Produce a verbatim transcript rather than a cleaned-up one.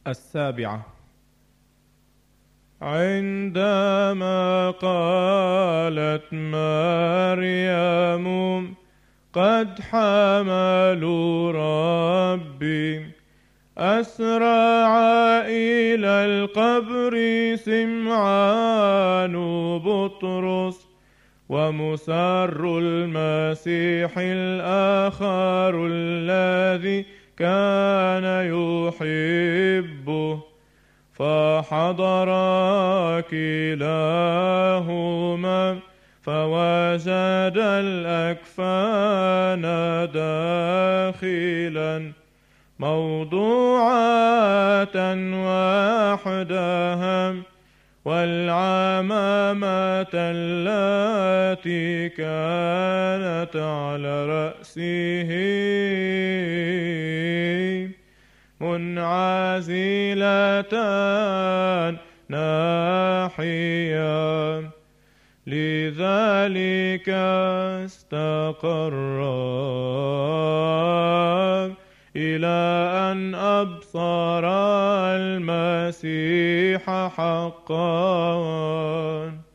السابعة. عندما قالت مريم قد حملوا ربي، أسرع إلى القبر سمعان بطرس ومسر المسيح الآخر الذي كان يحبه، فحضرا كلاهما فوجد الأكفان داخلا موضوعة وحدها، والعمامة التي كانت على رأسه منعزلتان ناحية، لذلك استقرا إلى أن أبصر المسيح حقا.